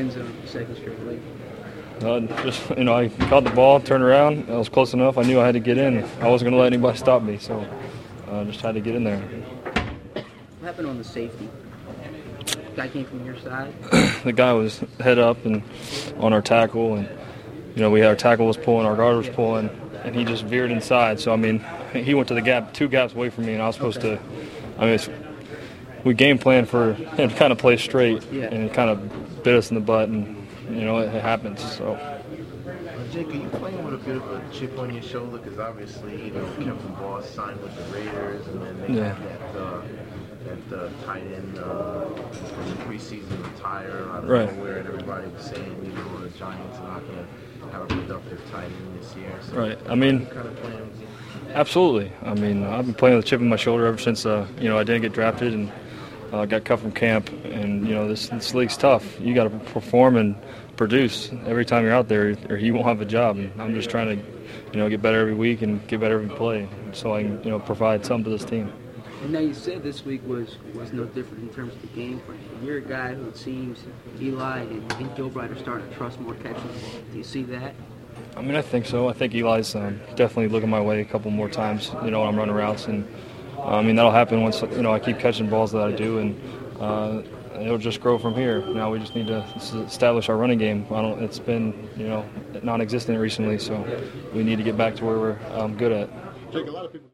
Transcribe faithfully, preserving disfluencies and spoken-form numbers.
end zone for the second straight week? Uh, just, you know, I caught the ball, turned around. I was close enough. I knew I had to get in. I wasn't going to let anybody stop me, so I uh, just had to get in there. What happened on the safety? Guy came from your side? The guy was head up and on our tackle, and, you know, we had our tackle was pulling, our guard was pulling, and he just veered inside. So, I mean, he went to the gap, two gaps away from me, and I was supposed okay. to, I mean, it's, we game planned for him to kind of play straight, yeah. and it kind of bit us in the butt, and, you know, it, it happens. So. Uh, Jake, are you playing with a bit of a chip on your shoulder? Because obviously, you know, Kevin Boss signed with the Raiders, and then they yeah. had that, uh, that uh, tight end uh, from the preseason retire out of right. nowhere, and everybody was saying, you know, the Giants are not going to have a productive tight end this year. So right. I mean, kind of playing with you? Absolutely. I mean, I've been playing with a chip on my shoulder ever since, uh, you know, I didn't get drafted and uh, got cut from camp. And, you know, this, this league's tough. You got to perform and produce every time you're out there, or you won't have a job. And I'm just trying to, you know, get better every week and get better every play, so I can, you know, provide something to this team. And now you said this week was, was no different in terms of the game plan. You're a guy who it seems Eli and, and Gilbride are starting to trust more catching the ball. Do you see that? I mean, I think so. I think Eli's um, definitely looking my way a couple more times, you know, when I'm running routes. And, uh, I mean, that'll happen once, you know, I keep catching balls that I do, and uh, it'll just grow from here. Now we just need to establish our running game. I don't, it's been, you know, non-existent recently, so we need to get back to where we're um, good at. Jake, a lot of people